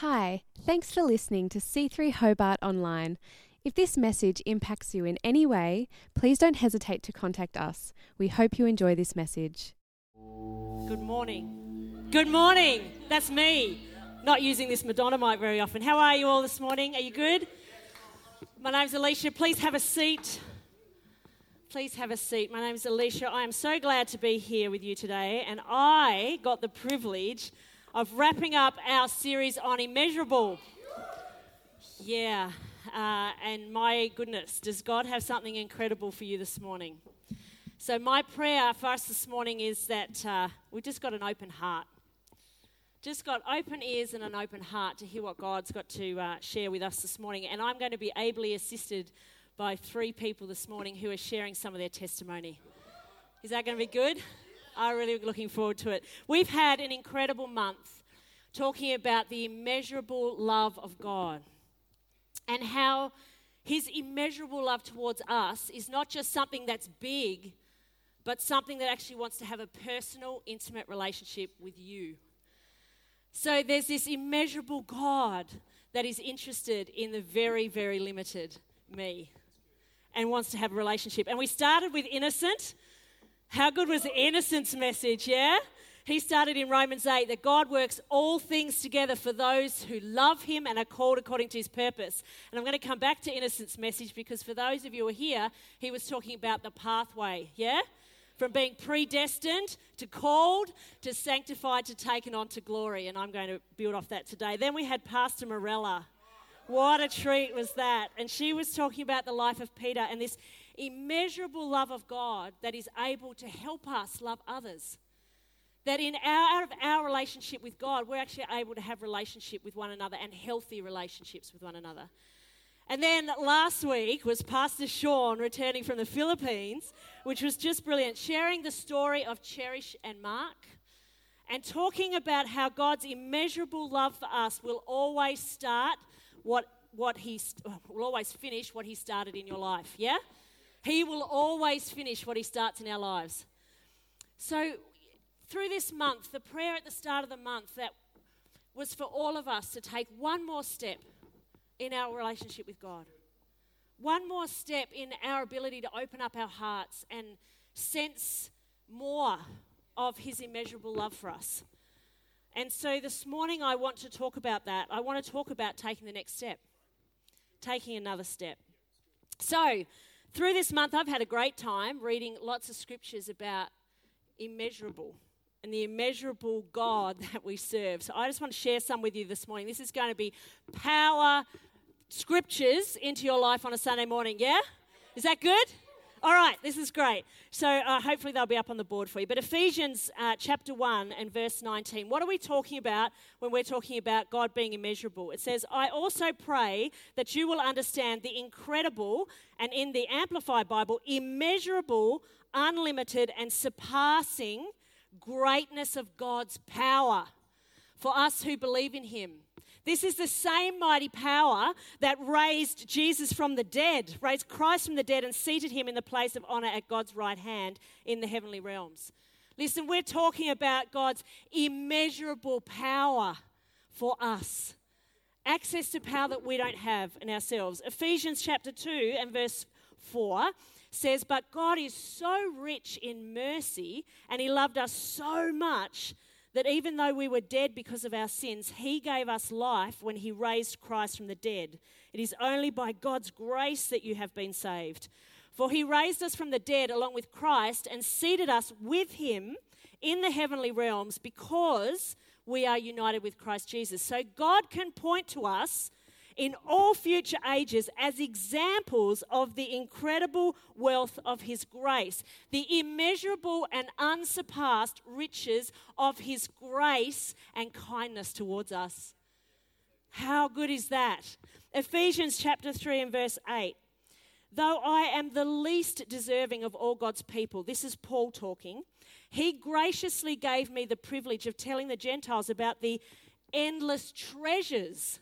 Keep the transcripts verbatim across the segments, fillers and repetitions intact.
Hi, thanks for listening to C three Hobart Online. If this message impacts you in any way, please don't hesitate to contact us. We hope you enjoy this message. Good morning. Good morning. That's me. Not using this Madonna mic very often. How are you all this morning? Are you good? My name's Alicia. Please have a seat. Please have a seat. My name's Alicia. I am so glad to be here with you today, and I got the privilege of wrapping up our series on Immeasurable. Yeah, uh, and my goodness, does God have something incredible for you this morning? So my prayer for us this morning is that uh, we've just got an open heart. Just got open ears and an open heart to hear what God's got to uh, share with us this morning. And I'm going to be ably assisted by three people this morning who are sharing some of their testimony. Is that going to be good? I'm really looking forward to it. We've had an incredible month talking about the immeasurable love of God and how His immeasurable love towards us is not just something that's big, but something that actually wants to have a personal, intimate relationship with you. So there's this immeasurable God that is interested in the very, very limited me and wants to have a relationship. And we started with innocent. How good was the innocence message, yeah? He started in Romans eight that God works all things together for those who love Him and are called according to His purpose. And I'm going to come back to innocence message because for those of you who are here, he was talking about the pathway, yeah? From being predestined to called to sanctified to taken on to glory. And I'm going to build off that today. Then we had Pastor Morella. What a treat was that. And she was talking about the life of Peter and this immeasurable love of God that is able to help us love others. That in our, out of our relationship with God, we're actually able to have relationship with one another and healthy relationships with one another. And then last week was Pastor Sean returning from the Philippines, which was just brilliant, sharing the story of Cherish and Mark and talking about how God's immeasurable love for us will always start what, what he, will always finish what He started in your life, yeah? He will always finish what He starts in our lives. So through this month, the prayer at the start of the month that was for all of us to take one more step in our relationship with God. One more step in our ability to open up our hearts and sense more of His immeasurable love for us. And so this morning I want to talk about that. I want to talk about taking the next step, taking another step. So through this month I've had a great time reading lots of scriptures about immeasurable and the immeasurable God that we serve. So I just want to share some with you this morning. This is going to be power scriptures into your life on a Sunday morning, yeah? Is that good? All right, this is great. So uh, hopefully they'll be up on the board for you. But Ephesians uh, chapter one and verse nineteen, what are we talking about when we're talking about God being immeasurable? It says, I also pray that you will understand the incredible, and in the Amplified Bible, immeasurable, unlimited, and surpassing greatness of God's power for us who believe in Him. This is the same mighty power that raised Jesus from the dead, raised Christ from the dead and seated Him in the place of honor at God's right hand in the heavenly realms. Listen, we're talking about God's immeasurable power for us. Access to power that we don't have in ourselves. Ephesians chapter two and verse four says, but God is so rich in mercy and He loved us so much that even though we were dead because of our sins, He gave us life when He raised Christ from the dead. It is only by God's grace that you have been saved. For He raised us from the dead along with Christ and seated us with Him in the heavenly realms because we are united with Christ Jesus. So God can point to us in all future ages as examples of the incredible wealth of His grace, the immeasurable and unsurpassed riches of His grace and kindness towards us. How good is that? Ephesians chapter three and verse eight. Though I am the least deserving of all God's people, this is Paul talking, He graciously gave me the privilege of telling the Gentiles about the endless treasures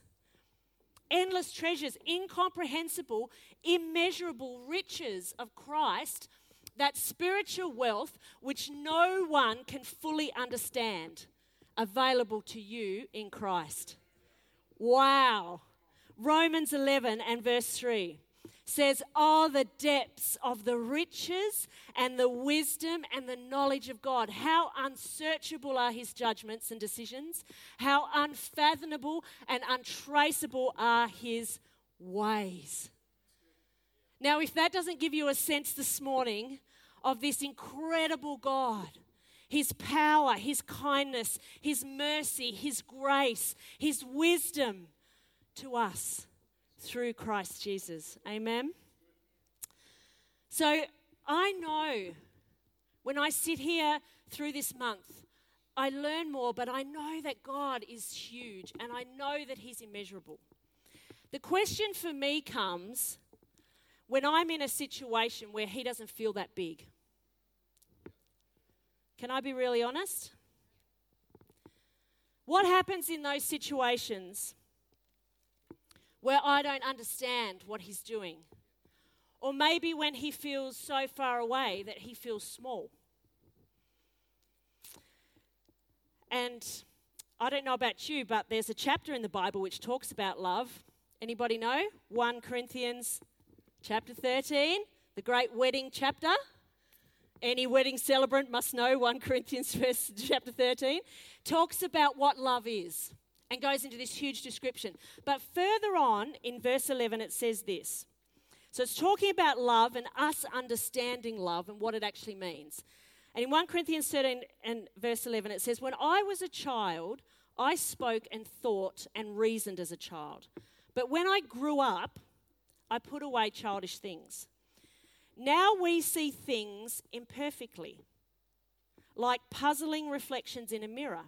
Endless treasures, incomprehensible, immeasurable riches of Christ, that spiritual wealth which no one can fully understand, available to you in Christ. Wow. Romans eleven and verse three says, "Oh, the depths of the riches and the wisdom and the knowledge of God. How unsearchable are his judgments and decisions. How unfathomable and untraceable are his ways." Now, if that doesn't give you a sense this morning of this incredible God, his power, his kindness, his mercy, his grace, his wisdom to us through Christ Jesus. Amen? So I know when I sit here through this month, I learn more, but I know that God is huge and I know that he's immeasurable. The question for me comes when I'm in a situation where he doesn't feel that big. Can I be really honest? What happens in those situations where I don't understand what he's doing? Or maybe when he feels so far away that he feels small. And I don't know about you, but there's a chapter in the Bible which talks about love. Anybody know? First Corinthians chapter thirteen, the great wedding chapter. Any wedding celebrant must know First Corinthians verse, chapter thirteen. Talks about what love is and goes into this huge description. But further on in verse eleven it says this. So it's talking about love and us understanding love and what it actually means. And in First Corinthians thirteen and verse eleven it says, "When I was a child, I spoke and thought and reasoned as a child. But when I grew up, I put away childish things. Now we see things imperfectly, like puzzling reflections in a mirror."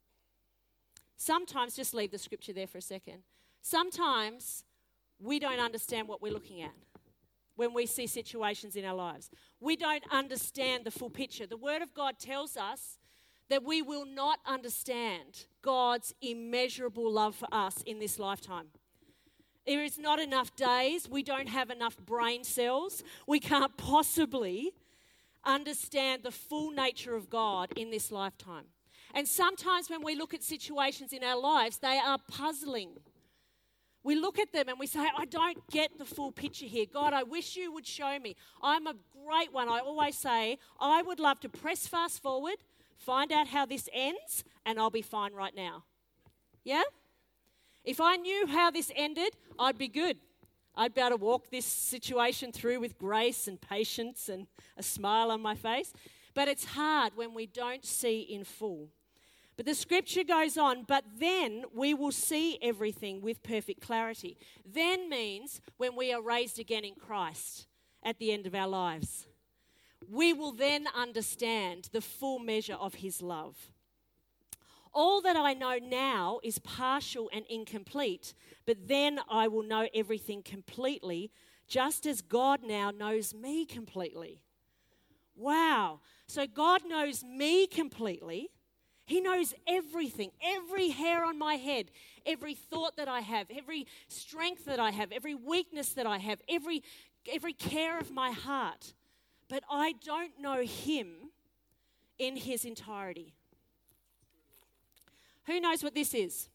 Sometimes, just leave the scripture there for a second. Sometimes we don't understand what we're looking at when we see situations in our lives. We don't understand the full picture. The Word of God tells us that we will not understand God's immeasurable love for us in this lifetime. There is not enough days. We don't have enough brain cells. We can't possibly understand the full nature of God in this lifetime. And sometimes when we look at situations in our lives, they are puzzling. We look at them and we say, "I don't get the full picture here. God, I wish you would show me." I'm a great one. I always say, I would love to press fast forward, find out how this ends, and I'll be fine right now. Yeah? If I knew how this ended, I'd be good. I'd be able to walk this situation through with grace and patience and a smile on my face. But it's hard when we don't see in full. But the scripture goes on, "But then we will see everything with perfect clarity." Then means when we are raised again in Christ at the end of our lives. We will then understand the full measure of his love. "All that I know now is partial and incomplete, but then I will know everything completely, just as God now knows me completely." Wow. So God knows me completely. He knows everything, every hair on my head, every thought that I have, every strength that I have, every weakness that I have, every, every care of my heart. But I don't know him in his entirety. Who knows what this is?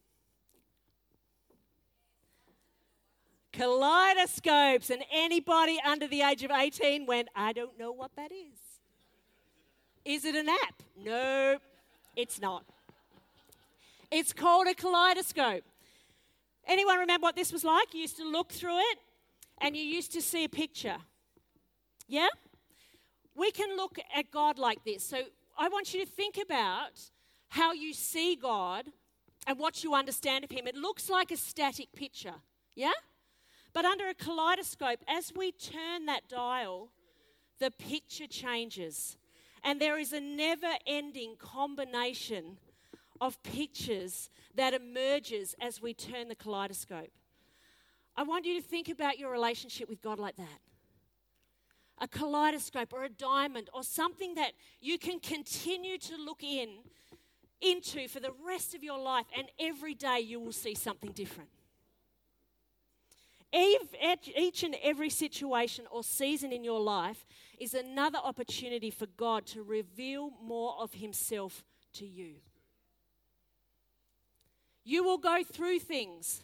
Kaleidoscopes. And anybody under the age of eighteen went, "I don't know what that is." Is it an app? No, it's not. It's called a kaleidoscope. Anyone remember what this was like? You used to look through it and you used to see a picture. Yeah? We can look at God like this. So I want you to think about how you see God and what you understand of him. It looks like a static picture. Yeah? But under a kaleidoscope, as we turn that dial, the picture changes. And there is a never-ending combination of pictures that emerges as we turn the kaleidoscope. I want you to think about your relationship with God like that. A kaleidoscope or a diamond or something that you can continue to look in into for the rest of your life, and every day you will see something different. Each and every situation or season in your life is another opportunity for God to reveal more of himself to you. You will go through things.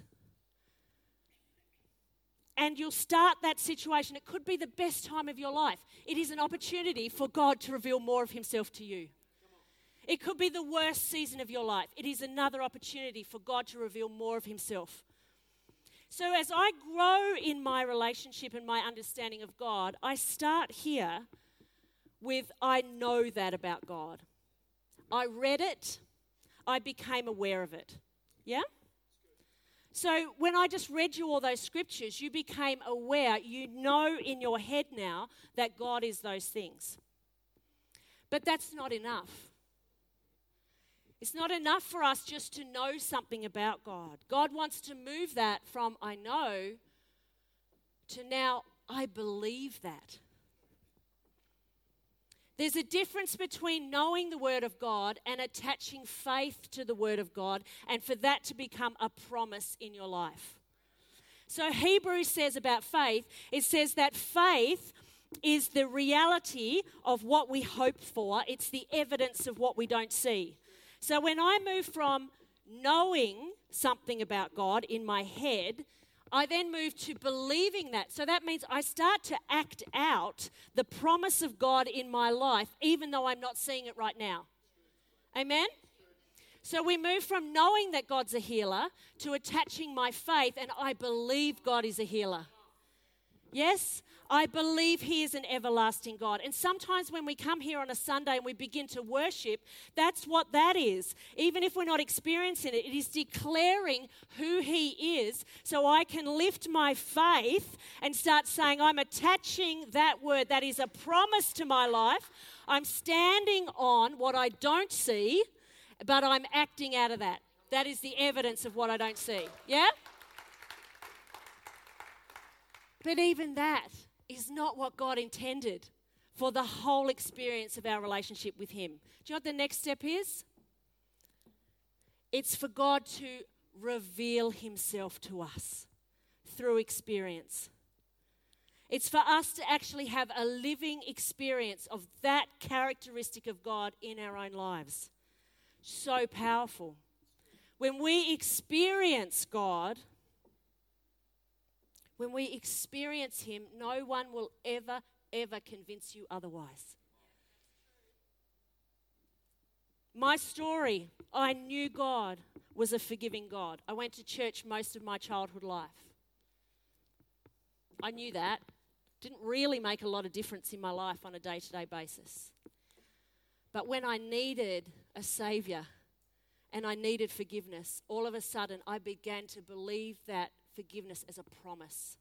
And you'll start that situation. It could be the best time of your life. It is an opportunity for God to reveal more of himself to you. It could be the worst season of your life. It is another opportunity for God to reveal more of himself. So as I grow in my relationship and my understanding of God, I start here with, I know that about God. I read it. I became aware of it. Yeah? So when I just read you all those scriptures, you became aware, you know in your head now that God is those things. But that's not enough. It's not enough for us just to know something about God. God wants to move that from I know to now I believe that. There's a difference between knowing the Word of God and attaching faith to the Word of God, and for that to become a promise in your life. So Hebrews says about faith, it says that faith is the reality of what we hope for. It's the evidence of what we don't see. So when I move from knowing something about God in my head, I then move to believing that. So that means I start to act out the promise of God in my life, even though I'm not seeing it right now. Amen? So we move from knowing that God's a healer to attaching my faith, and I believe God is a healer. Yes? I believe he is an everlasting God. And sometimes when we come here on a Sunday and we begin to worship, that's what that is. Even if we're not experiencing it, it is declaring who he is, so I can lift my faith and start saying, I'm attaching that word that is a promise to my life. I'm standing on what I don't see, but I'm acting out of that. That is the evidence of what I don't see. Yeah? But even that is not what God intended for the whole experience of our relationship with him. Do you know what the next step is? It's for God to reveal himself to us through experience. It's for us to actually have a living experience of that characteristic of God in our own lives. So powerful. When we experience God, when we experience him, no one will ever, ever convince you otherwise. My story, I knew God was a forgiving God. I went to church most of my childhood life. I knew that. Didn't really make a lot of difference in my life on a day-to-day basis. But when I needed a Saviour and I needed forgiveness, all of a sudden I began to believe that forgiveness as a promise.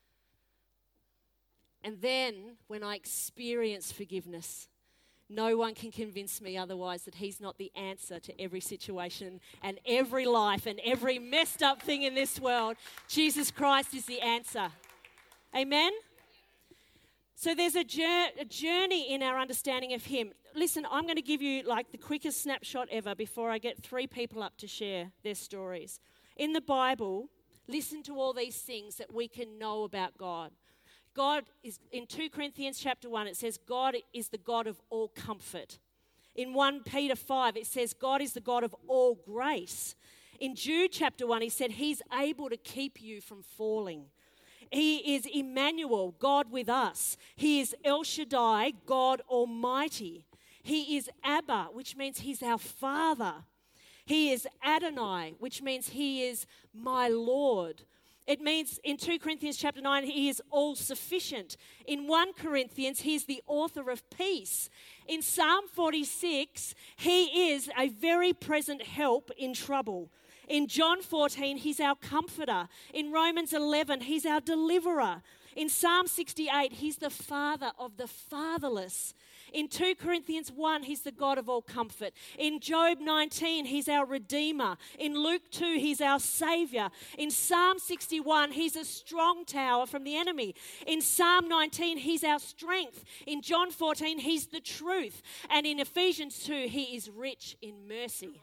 And then when I experience forgiveness, no one can convince me otherwise that he's not the answer to every situation and every life and every messed up thing in this world. Jesus Christ is the answer. Amen? So there's a, jour- a journey in our understanding of him. Listen, I'm going to give you like the quickest snapshot ever before I get three people up to share their stories. In the Bible, listen to all these things that we can know about God. God is, in two Corinthians chapter one, it says God is the God of all comfort. In First Peter five, it says God is the God of all grace. In Jude chapter one, he said he's able to keep you from falling. He is Emmanuel, God with us. He is El Shaddai, God Almighty. He is Abba, which means he's our Father. He is Adonai, which means he is my Lord. It means in two Corinthians chapter nine, he is all sufficient. In First Corinthians, he's the author of peace. In Psalm forty-six, he is a very present help in trouble. In John fourteen, he's our comforter. In Romans eleven, he's our deliverer. In Psalm sixty-eight, he's the father of the fatherless. In two Corinthians one, he's the God of all comfort. In Job nineteen, he's our Redeemer. In Luke two, he's our Savior. In Psalm sixty-one, he's a strong tower from the enemy. In Psalm nineteen, he's our strength. In John fourteen, he's the truth. And in Ephesians two, he is rich in mercy.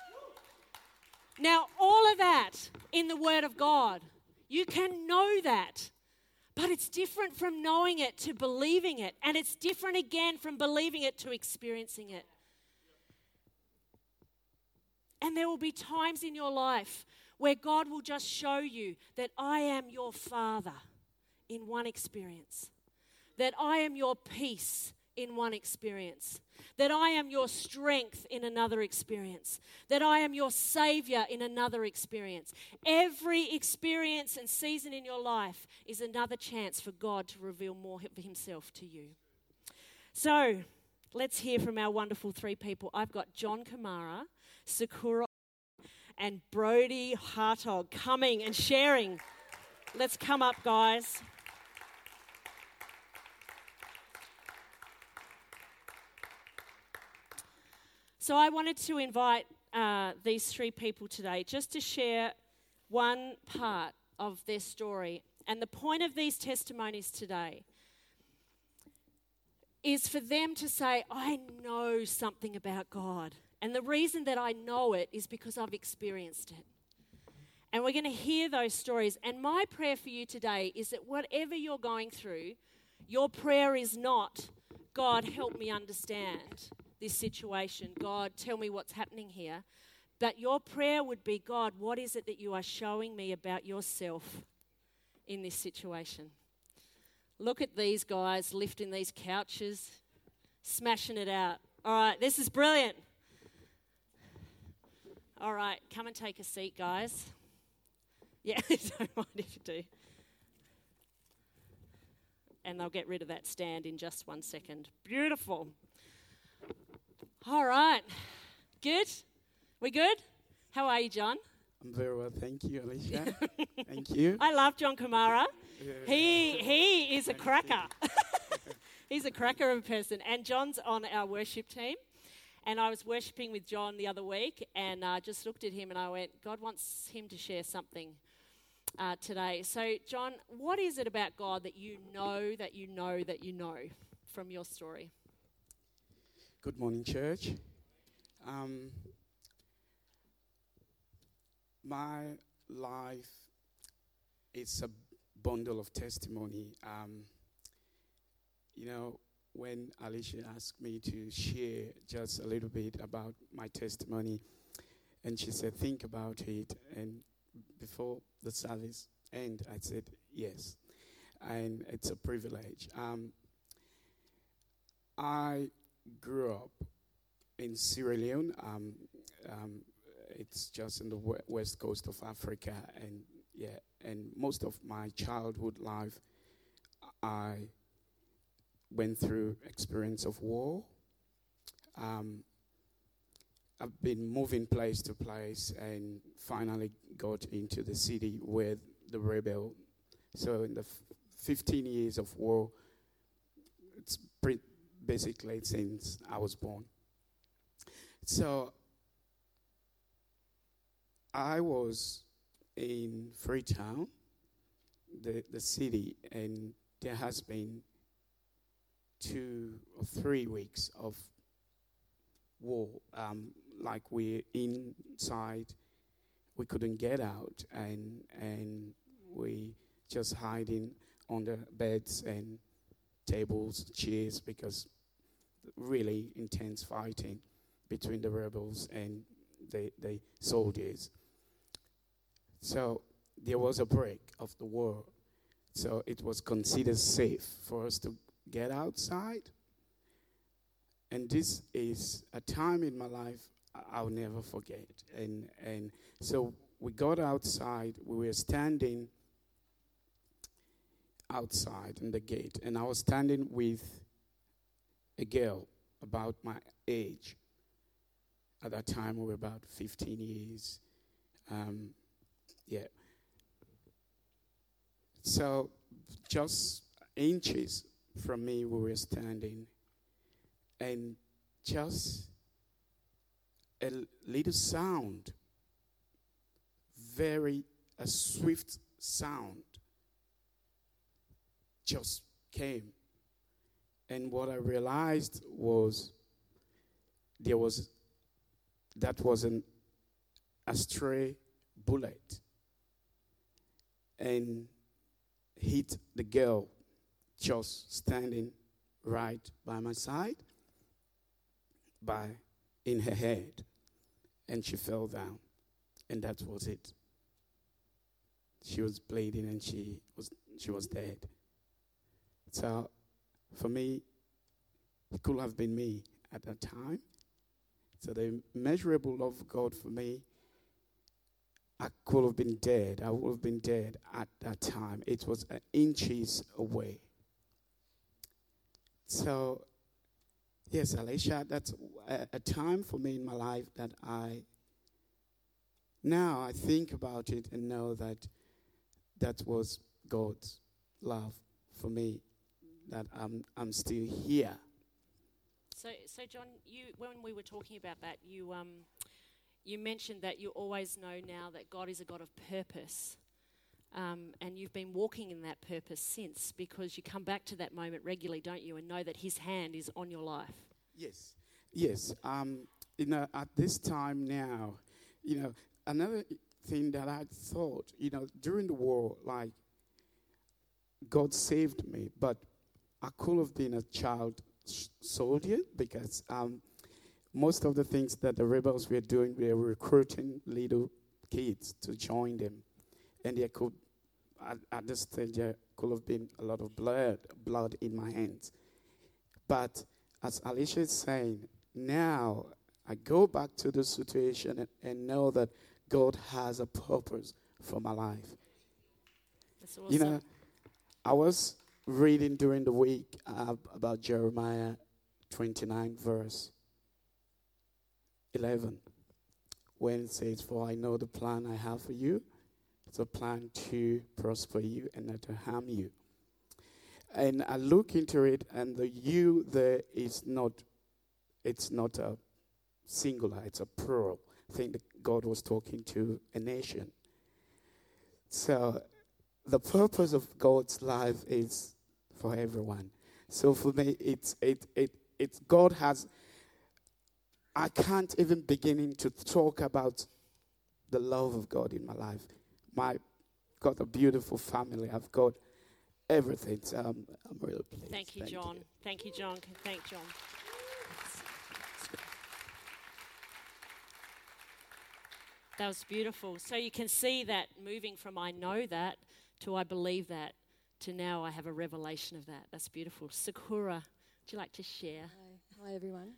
Now, all of that in the Word of God, you can know that. But it's different from knowing it to believing it. And it's different again from believing it to experiencing it. And there will be times in your life where God will just show you that I am your Father in one experience, that I am your peace in one experience, that I am your strength in another experience, that I am your Savior in another experience. Every experience and season in your life is another chance for God to reveal more of himself to you. So let's hear from our wonderful three people. I've got John Kamara, Sakura, and Brody Hartog coming and sharing. Let's come up, guys. So I wanted to invite uh, these three people today just to share one part of their story. And the point of these testimonies today is for them to say, I know something about God. And the reason that I know it is because I've experienced it. And we're going to hear those stories. And my prayer for you today is that whatever you're going through, your prayer is not, God, help me understand this situation. God, tell me what's happening here. But your prayer would be, God, what is it that you are showing me about yourself in this situation? Look at these guys lifting these couches, smashing it out. All right, this is brilliant. All right, come and take a seat, guys. Yeah, don't mind if you do. And they'll get rid of that stand in just one second. Beautiful. All right. Good? We good? How are you, John? I'm very well, thank you, Alicia. Thank you. I love John Kamara. He he is a cracker. He's a cracker of a person. And John's on our worship team. And I was worshipping with John the other week, and I uh, just looked at him and I went, God wants him to share something uh, today. So, John, what is it about God that you know, that you know, that you know from your story? Good morning, church. Um, my life is a bundle of testimony. Um, you know, when Alicia asked me to share just a little bit about my testimony, and she said, think about it, and before the service ended, I said, yes, and it's a privilege. Um, I grew up in Sierra Leone. Um, um, it's just in the w- west coast of Africa, and yeah, and most of my childhood life, I went through experience of war. Um, I've been moving place to place and finally got into the city where the rebel. So in the f- fifteen years of war, it's pre- basically since I was born. So I was in Freetown, the, the city, and there has been two or three weeks of war. Um, like we're inside, we couldn't get out, and and we just hiding under beds and tables, chairs, because really intense fighting between the rebels and the the soldiers. So there was a break of the war. So it was considered safe for us to get outside. And this is a time in my life I'll never forget. And and so we got outside. We were standing outside in the gate. And I was standing with a girl about my age. At that time, we were about fifteen years. Um, yeah. So just inches from me, we were standing, and just a l- little sound, very a swift sound, just came. And what I realized was there was, that was an, a stray bullet, and hit the girl just standing right by my side, by in her head. and she fell down, and that was it. She was bleeding, and she was she was dead. So, for me, it could have been me at that time. So the immeasurable love of God for me, I could have been dead. I would have been dead at that time. It was uh, inches away. So, yes, Alicia, that's a, a time for me in my life that I, now I think about it and know that that was God's love for me, that I'm I'm still here. So, so John, you when we were talking about that, you um, you mentioned that you always know now that God is a God of purpose, um, and you've been walking in that purpose since, because you come back to that moment regularly, don't you, and know that His hand is on your life. Yes, yes. Um, you know, at this time now, you know, another thing that I thought, you know, during the war, like, God saved me, but I could have been a child sh- soldier because um, most of the things that the rebels were doing, they were recruiting little kids to join them. And there could, at, at this stage, there could have been a lot of blood, blood in my hands. But as Alicia is saying, now I go back to the situation and, and know that God has a purpose for my life. That's awesome. You know, I was reading during the week uh, about Jeremiah twenty-nine, verse eleven, when it says, "For I know the plan I have for you. It's a plan to prosper you and not to harm you." And I look into it, and the "you" there is not, it's not a singular, it's a plural. I think that God was talking to a nation. So the purpose of God's life is for everyone. So for me, it's it it it's God has. I can't even begin to talk about the love of God in my life. My got a beautiful family. I've got everything. So I'm, I'm really pleased. Thank you, Thank John. you. Thank you, John. Thank John. That was beautiful. So you can see that moving from I know that to I believe that to now I have a revelation of that. That's beautiful. Sakura, would you like to share? Hi, Hi everyone.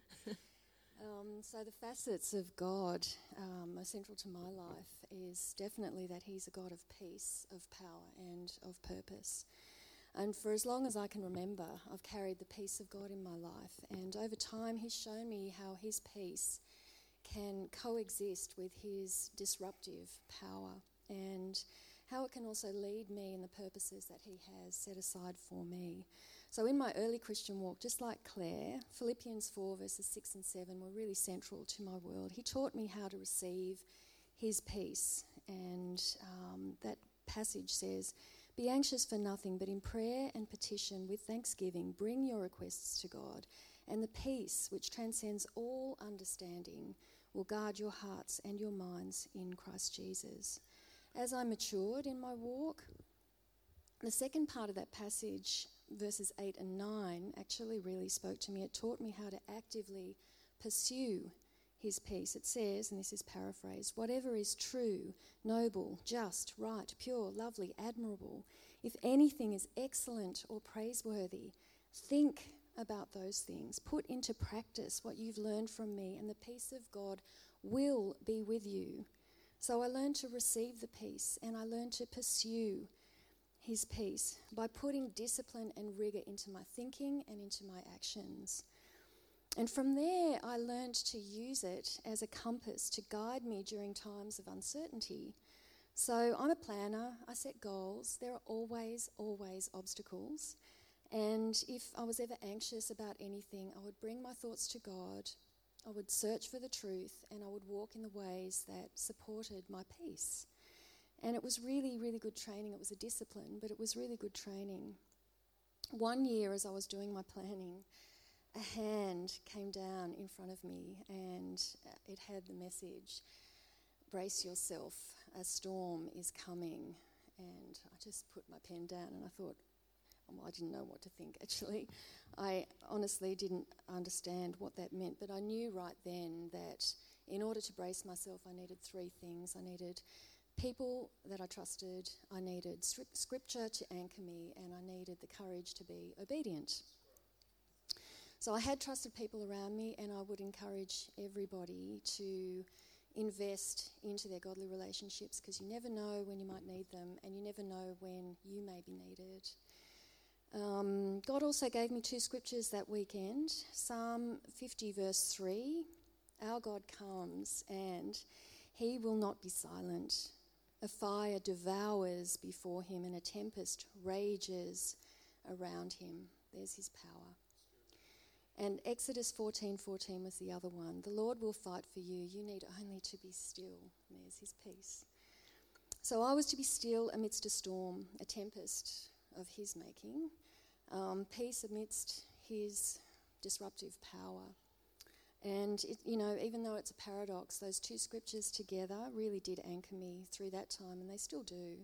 um, so the facets of God, um, most central to my life, is definitely that He's a God of peace, of power, and of purpose. And for as long as I can remember, I've carried the peace of God in my life. And over time, He's shown me how His peace can coexist with His disruptive power, and how it can also lead me in the purposes that He has set aside for me. So in my early Christian walk, just like Claire, Philippians four verses six and seven were really central to my world. He taught me how to receive His peace, and um, that passage says, "Be anxious for nothing, but in prayer and petition with thanksgiving bring your requests to God, and the peace which transcends all understanding will guard your hearts and your minds in Christ Jesus." As I matured in my walk, the second part of that passage, verses eight and nine, actually really spoke to me. It taught me how to actively pursue His peace. It says, and this is paraphrased, "Whatever is true, noble, just, right, pure, lovely, admirable, if anything is excellent or praiseworthy, think about those things. Put into practice what you've learned from me, and the peace of God will be with you." So I learned to receive the peace, and I learned to pursue His peace by putting discipline and rigour into my thinking and into my actions. And from there, I learned to use it as a compass to guide me during times of uncertainty. So I'm a planner, I set goals. There are always, always obstacles. And if I was ever anxious about anything, I would bring my thoughts to God, I would search for the truth, and I would walk in the ways that supported my peace. And it was really, really good training. It was a discipline, but it was really good training. One year, as I was doing my planning, a hand came down in front of me, and it had the message, "Brace yourself, a storm is coming." And I just put my pen down, and I thought, well, I didn't know what to think, actually. I honestly didn't understand what that meant, but I knew right then that in order to brace myself, I needed three things. I needed people that I trusted, I needed stri- scripture to anchor me, and I needed the courage to be obedient. So I had trusted people around me, and I would encourage everybody to invest into their godly relationships, because you never know when you might need them, and you never know when you may be needed. Um, God also gave me two scriptures that weekend. Psalm fifty verse three, our God comes and he will not be silent. A fire devours before him and a tempest rages around him. There's his power. And Exodus fourteen fourteen was the other one. The Lord will fight for you. You need only to be still. There's his peace. So I was to be still amidst a storm, a tempest of his making. Um, peace amidst his disruptive power. And, it, you know, even though it's a paradox, those two scriptures together really did anchor me through that time, and they still do.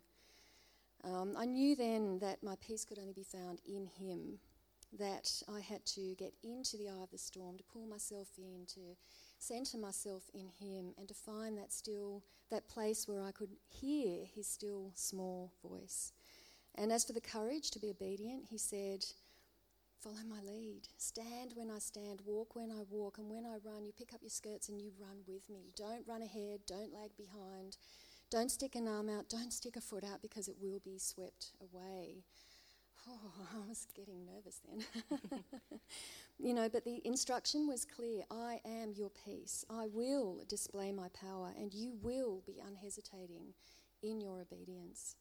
Um, I knew then that my peace could only be found in him, that I had to get into the eye of the storm, to pull myself in, to centre myself in him, and to find that still, that place where I could hear his still small voice. And as for the courage to be obedient, he said, follow my lead. Stand when I stand, walk when I walk, and when I run, you pick up your skirts and you run with me. Don't run ahead, don't lag behind, don't stick an arm out, don't stick a foot out, because it will be swept away. Oh, I was getting nervous then. You know, but the instruction was clear. I am your peace. I will display my power, and you will be unhesitating in your obedience.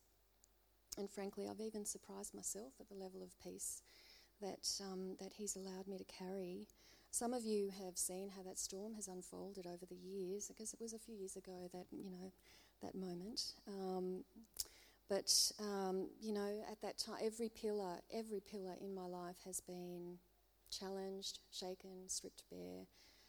And frankly, I've even surprised myself at the level of peace that um, that he's allowed me to carry. Some of you have seen how that storm has unfolded over the years, because it was a few years ago that, you know, that moment. Um, but, um, you know, at that time, every pillar, every pillar in my life has been challenged, shaken, stripped bare,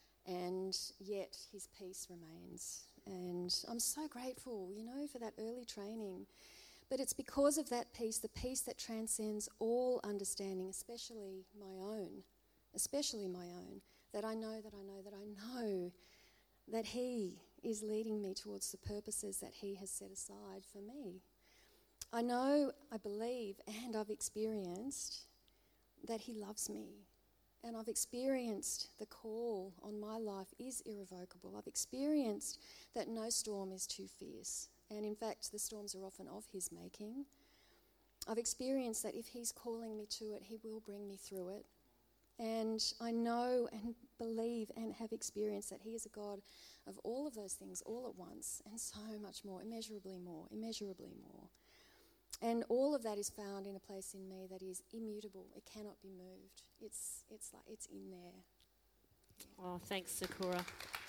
and yet his peace remains. And I'm so grateful, you know, for that early training. But it's because of that peace, the peace that transcends all understanding, especially my own, especially my own, that I know that I know that I know that he is leading me towards the purposes that he has set aside for me. I know, I believe, and I've experienced that he loves me. And I've experienced the call on my life is irrevocable. I've experienced that no storm is too fierce. And in fact, the storms are often of his making. I've experienced that if he's calling me to it, he will bring me through it. And I know and believe and have experienced that he is a God of all of those things all at once, and so much more, immeasurably more, immeasurably more. And all of that is found in a place in me that is immutable. It cannot be moved. It's it's like it's in there. Yeah. Oh, thanks, Sakura.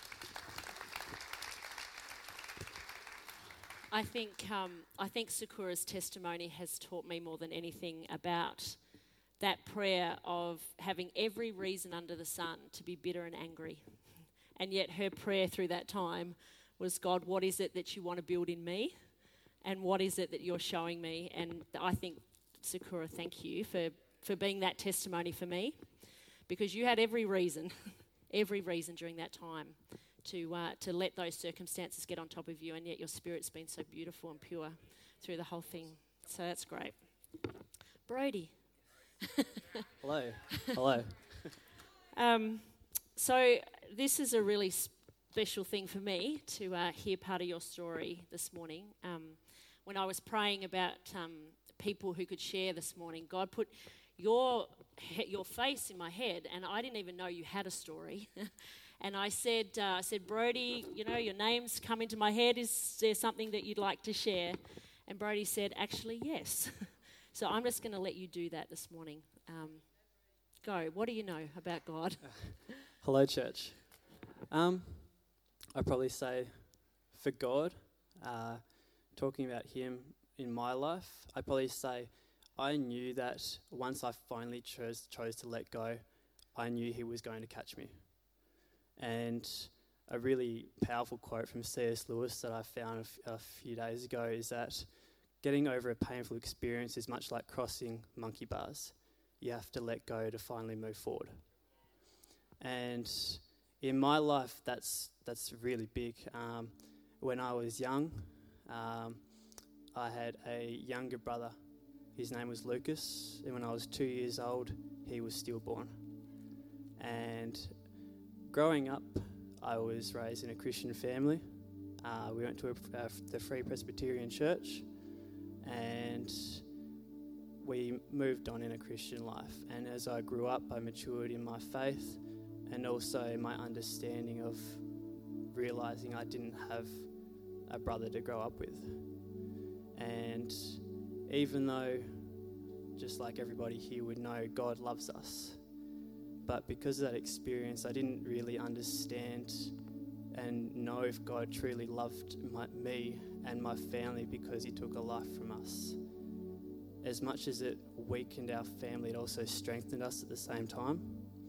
I think um, I think Sakura's testimony has taught me more than anything about that prayer of having every reason under the sun to be bitter and angry. And yet her prayer through that time was, God, what is it that you want to build in me? And what is it that you're showing me? And I think, Sakura, thank you for, for being that testimony for me, because you had every reason, every reason during that time to uh, to let those circumstances get on top of you, and yet your spirit's been so beautiful and pure through the whole thing. So that's great. Brody. Hello. Hello. um, so this is a really special thing for me to uh, hear part of your story this morning. Um, when I was praying about um, people who could share this morning, God put your he- your face in my head, and I didn't even know you had a story. And I said, uh, I said, Brody, you know, your name's come into my head. Is there something that you'd like to share? And Brody said, actually, yes. So I'm just going to let you do that this morning. Um, go. What do you know about God? Uh, hello, church. Um, I'd probably say for God, uh, talking about him in my life, I'd probably say I knew that once I finally chose, chose to let go, I knew he was going to catch me. And a really powerful quote from C S Lewis that I found a, f- a few days ago is that getting over a painful experience is much like crossing monkey bars. You have to let go to finally move forward. And in my life, that's that's really big. Um, when I was young, um, I had a younger brother. His name was Lucas, and when I was two years old, he was stillborn. And growing up, I was raised in a Christian family. Uh, we went to a, uh, the Free Presbyterian Church, and we moved on in a Christian life. And as I grew up, I matured in my faith and also my understanding of realising I didn't have a brother to grow up with. And even though, just like everybody here would know, God loves us, but because of that experience, I didn't really understand and know if God truly loved my, me and my family because he took a life from us. As much as it weakened our family, it also strengthened us at the same time.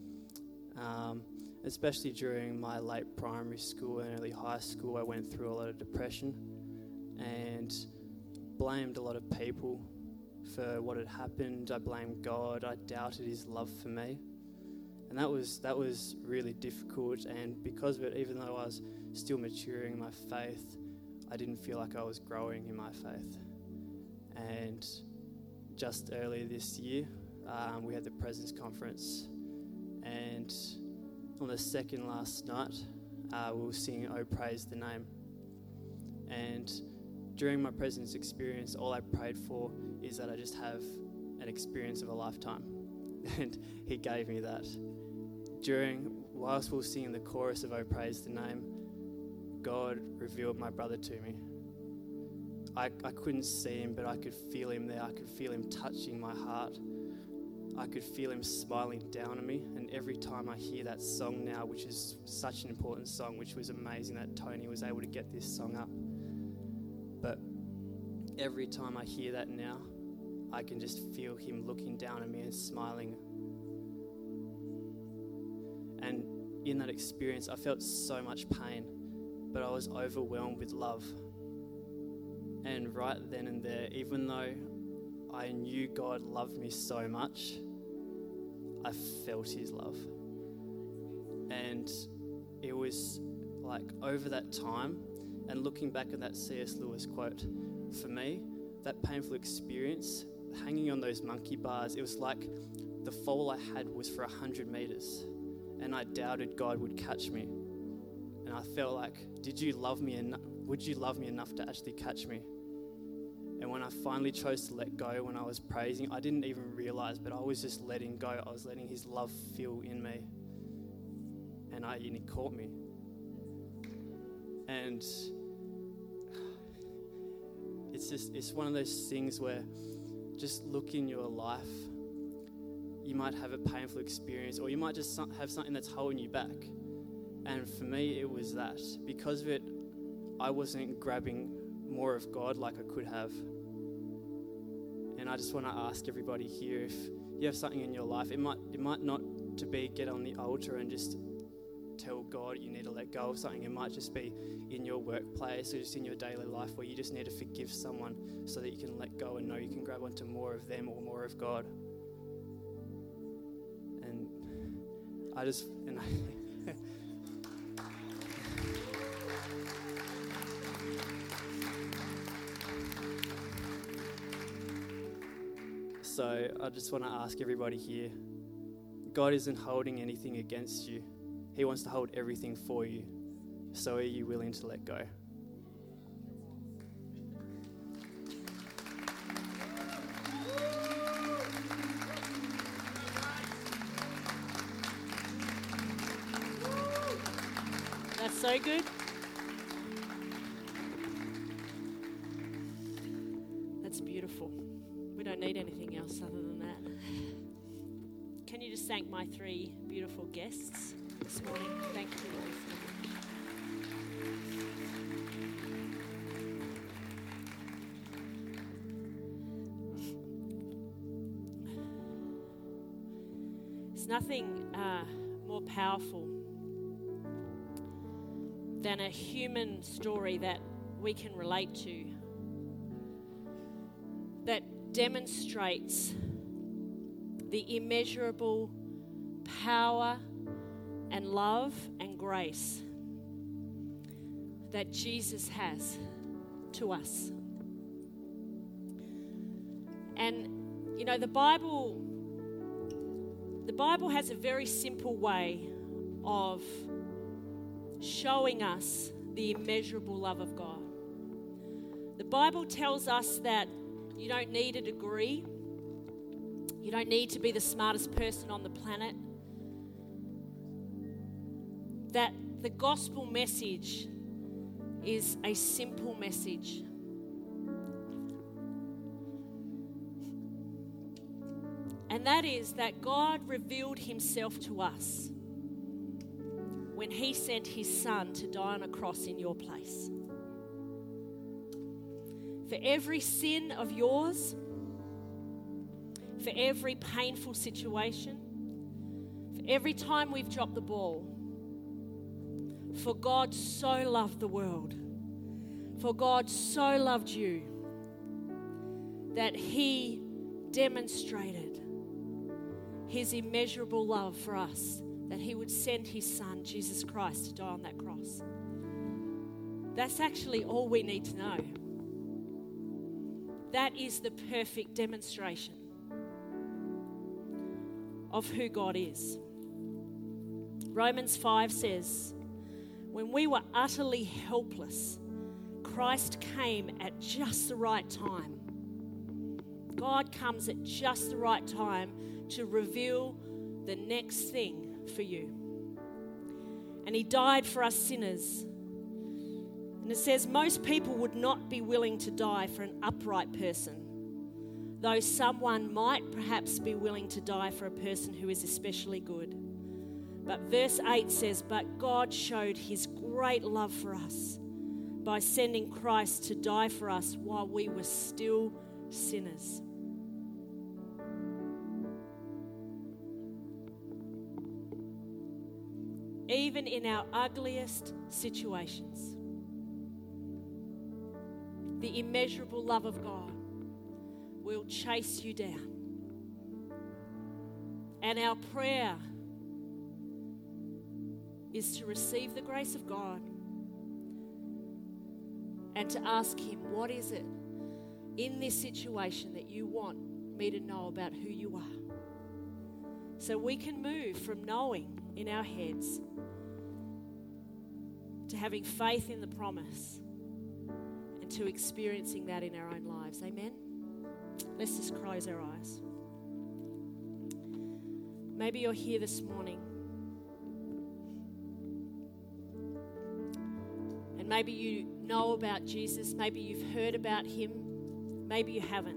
Um, especially during my late primary school and early high school, I went through a lot of depression and blamed a lot of people for what had happened. I blamed God. I doubted his love for me. And that was that was really difficult, and because of it, even though I was still maturing in my faith, I didn't feel like I was growing in my faith. And just earlier this year, um, we had the Presence Conference, and on the second last night, uh, we were singing "Oh Praise the Name." And during my Presence experience, all I prayed for is that I just have an experience of a lifetime. And he gave me that. During, whilst we were singing the chorus of "Oh Praise the Name," God revealed my brother to me. I, I couldn't see him, but I could feel him there. I could feel him touching my heart. I could feel him smiling down at me. And every time I hear that song now, which is such an important song, which was amazing that Tony was able to get this song up. But every time I hear that now, I can just feel him looking down at me and smiling. And in that experience, I felt so much pain, but I was overwhelmed with love. And right then and there, even though I knew God loved me so much, I felt his love. And it was like over that time, and looking back at that C S Lewis quote, for me, that painful experience, hanging on those monkey bars, it was like the fall I had was for one hundred metres. And I doubted God would catch me. And I felt like, did you love me enough? Would you love me enough to actually catch me? And when I finally chose to let go, when I was praising, I didn't even realise, but I was just letting go. I was letting his love fill in me. And, I, and he caught me. And it's just, it's one of those things where just look in your life. You might have a painful experience, or you might just have something that's holding you back. And for me, it was that. Because of it, I wasn't grabbing more of God like I could have. And I just want to ask everybody here, if you have something in your life, it might it might not to be get on the altar and just tell God you need to let go of something. It might just be in your workplace or just in your daily life where you just need to forgive someone so that you can let go and know you can grab onto more of them or more of God. And I just... and I So I just want to ask everybody here, God isn't holding anything against you. He wants to hold everything for you. So are you willing to let go? That's so good. That's beautiful. We don't need anything else other than that. Can you just thank my three beautiful guests this morning? Thank you. There's nothing uh, more powerful than a human story that we can relate to, that demonstrates the immeasurable power and love and grace that Jesus has to us. And, you know, the Bible, the Bible has a very simple way of showing us the immeasurable love of God. The Bible tells us that you don't need a degree. You don't need to be the smartest person on the planet. That the gospel message is a simple message. And that is that God revealed himself to us when he sent his son to die on a cross in your place. For every sin of yours, for every painful situation, for every time we've dropped the ball, for God so loved the world, for God so loved you, that he demonstrated his immeasurable love for us, that he would send his son, Jesus Christ, to die on that cross. That's actually all we need to know. That is the perfect demonstration of who God is. Romans five says, when we were utterly helpless, Christ came at just the right time. God comes at just the right time to reveal the next thing for you. And he died for us sinners. And it says most people would not be willing to die for an upright person, though someone might perhaps be willing to die for a person who is especially good. But verse eight says, but God showed his great love for us by sending Christ to die for us while we were still sinners. Even in our ugliest situations, the immeasurable love of God will chase you down. And our prayer is to receive the grace of God and to ask him, what is it in this situation that you want me to know about who you are? So we can move from knowing in our heads to having faith in the promise and to experiencing that in our own lives. Amen? Let's just close our eyes. Maybe you're here this morning and maybe you know about Jesus, maybe you've heard about him, maybe you haven't.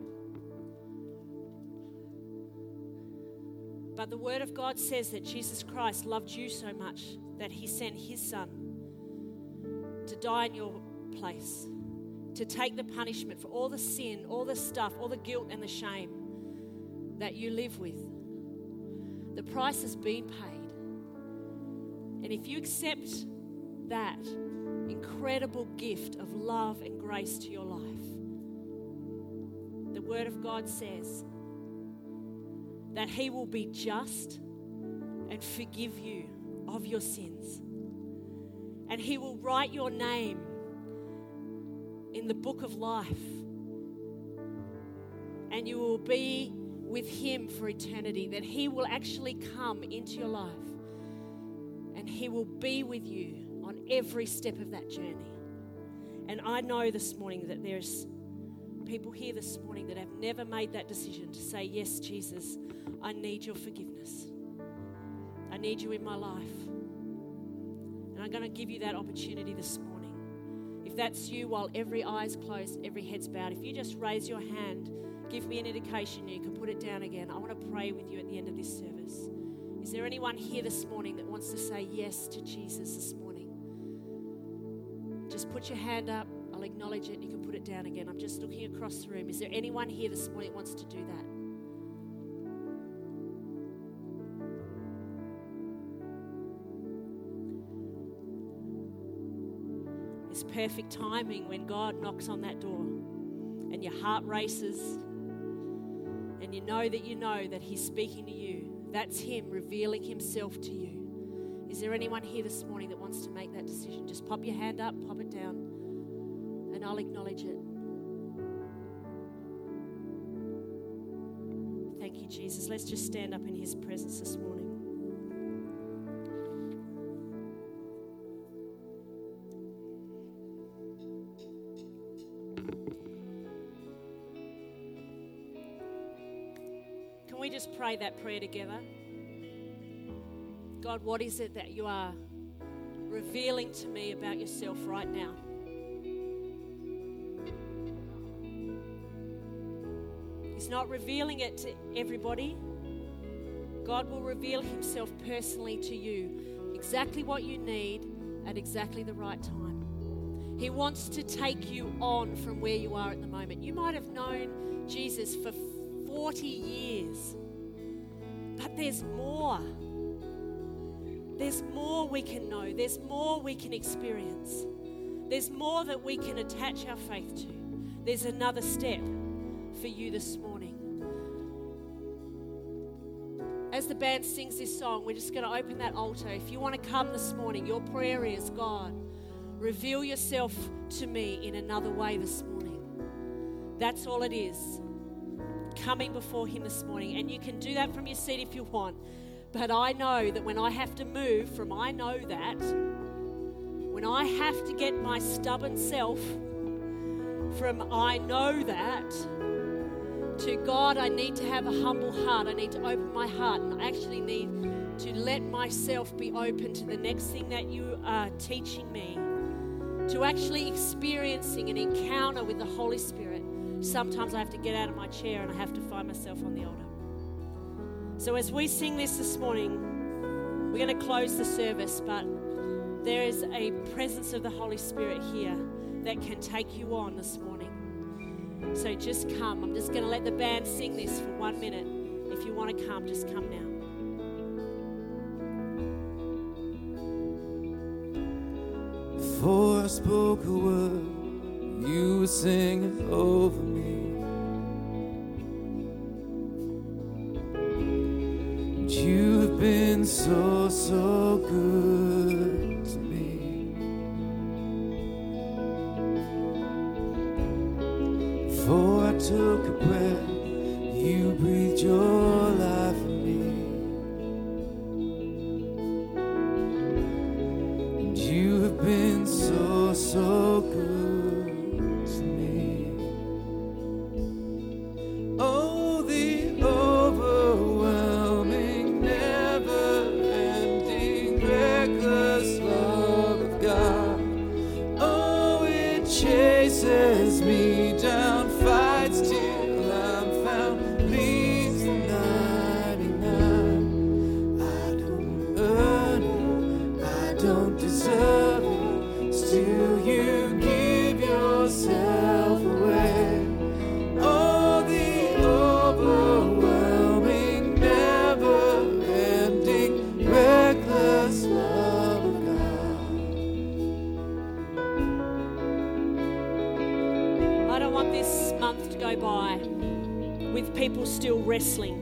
But the Word of God says that Jesus Christ loved you so much that he sent his son to die in your place, to take the punishment for all the sin, all the stuff, all the guilt and the shame that you live with. The price has been paid. And if you accept that incredible gift of love and grace to your life, the Word of God says that he will be just and forgive you of your sins. And he will write your name in the book of life. And you will be with him for eternity. That he will actually come into your life. And he will be with you on every step of that journey. And I know this morning that there's people here this morning that have never made that decision to say, yes, Jesus, I need your forgiveness. I need you in my life. And I'm going to give you that opportunity this morning. If that's you, while every eye's closed, every head's bowed, if you just raise your hand, give me an indication, you can put it down again. I want to pray with you at the end of this service. Is there anyone here this morning that wants to say yes to Jesus this morning? Just put your hand up. I'll acknowledge it. You can put it down again. I'm just looking across the room. Is there anyone here this morning that wants to do that? It's perfect timing when God knocks on that door and your heart races and you know that you know that he's speaking to you. That's him revealing himself to you. Is there anyone here this morning that wants to make that decision? Just pop your hand up, pop it down, and I'll acknowledge it. Thank you, Jesus. Let's just stand up in his presence this morning. Can we just pray that prayer together? God, what is it that you are revealing to me about yourself right now? He's not revealing it to everybody. God will reveal himself personally to you, exactly what you need at exactly the right time. He wants to take you on from where you are at the moment. You might have known Jesus for forty years, but there's more. There's more we can know. There's more we can experience. There's more that we can attach our faith to. There's another step for you this morning. As the band sings this song, we're just going to open that altar. If you want to come this morning, your prayer is, God, reveal yourself to me in another way this morning. That's all it is. Coming before him this morning. And you can do that from your seat if you want. But I know that when I have to move from I know that, when I have to get my stubborn self from I know that to God, I need to have a humble heart. I need to open my heart, and I actually need to let myself be open to the next thing that you are teaching me, to actually experiencing an encounter with the Holy Spirit. Sometimes I have to get out of my chair and I have to find myself on the altar. So as we sing this this morning, we're going to close the service, but there is a presence of the Holy Spirit here that can take you on this morning. So just come. I'm just going to let the band sing this for one minute. If you want to come, just come now. Before I spoke a word, you were singing over me. And you have been so, so good to me. Before I took a breath, you breathed your life in me. And you have been so, so good. Chases me down, fights till I'm found, leaves the ninety-nine. I don't earn it, I don't deserve it, still you give yourself away. Oh, the overwhelming, never-ending, reckless love of God. This month to go by with people still wrestling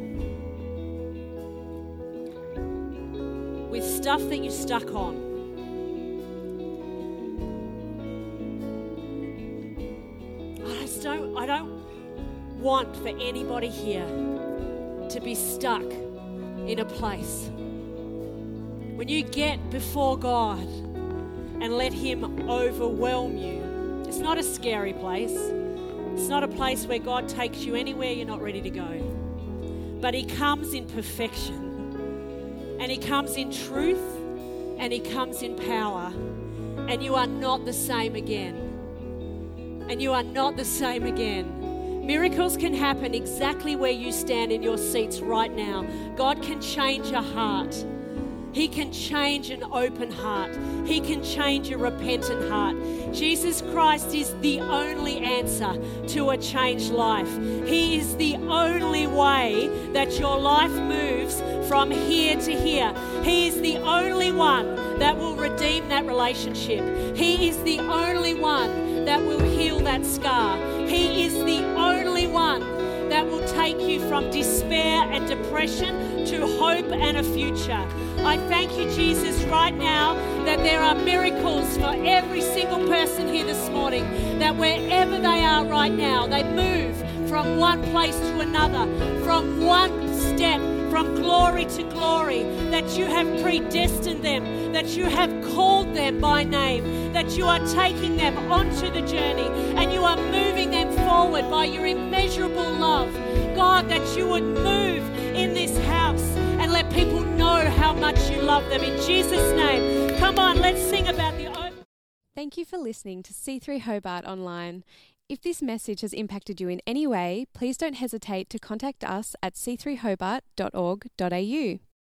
with stuff that you're stuck on. I just don't I don't want for anybody here to be stuck in a place. When you get before God and let him overwhelm you, it's not a scary place. It's not a place where God takes you anywhere you're not ready to go. But he comes in perfection. And he comes in truth. And he comes in power. And you are not the same again. And you are not the same again. Miracles can happen exactly where you stand in your seats right now. God can change your heart. He can change an open heart. He can change a repentant heart. Jesus Christ is the only answer to a changed life. He is the only way that your life moves from here to here. He is the only one that will redeem that relationship. He is the only one that will heal that scar. He is the only one that will take you from despair and depression to hope and a future. I thank you, Jesus, right now that there are miracles for every single person here this morning, that wherever they are right now, they move from one place to another, from one step, from glory to glory, that you have predestined them, that you have called them by name, that you are taking them onto the journey and you are moving them forward by your immeasurable love. God, that you would move in this house and let people know how much you love them. In Jesus' name, come on, let's sing about the open. Thank you for listening to C three Hobart Online. If this message has impacted you in any way, please don't hesitate to contact us at c three hobart dot org dot a u.